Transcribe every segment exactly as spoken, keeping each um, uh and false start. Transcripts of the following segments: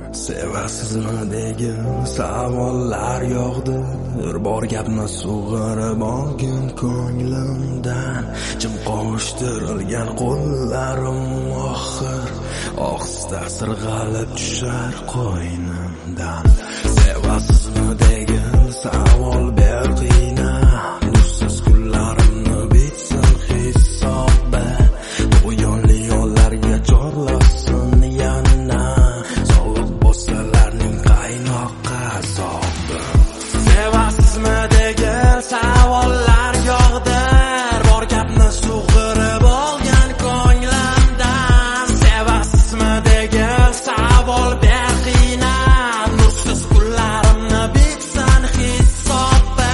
Sevasizmi degan savollar yog'di. Bor gapni sug'urib olgin ko'nglimdan. Jim qovushtirilgan qo'llarim oxir ohista sirg'alib tushar qo'ynimdan. Sevasizmi degan savol beqiyna. Nursiz kunlarimni bitsin hisobda. Bu yonli yo'llarga chorlasin yana. Sovuq bo'salarning qaynoqqa soqdi. Sevasizmi degan savollar yog'di. Bor gapni sug'urib olgan ko'nglimdan. Sevasizmi degan savol beqiyna. Nursiz kunlarimni bitsin hisobda.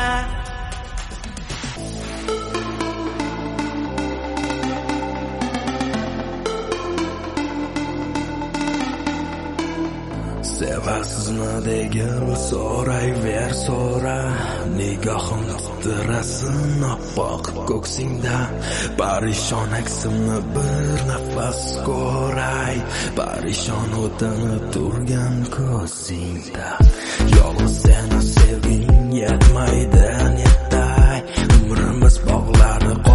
Sevasizmi degan so'rayver so'ra. Nigohim titirasin oppoq ko'ksingda. Parishon aksimni bir nafas ko'ray. Parishon o'tinib turgan ko'zingda. Yolg'iz seni sevging yetmaydi netay. Umrimiz bog'lari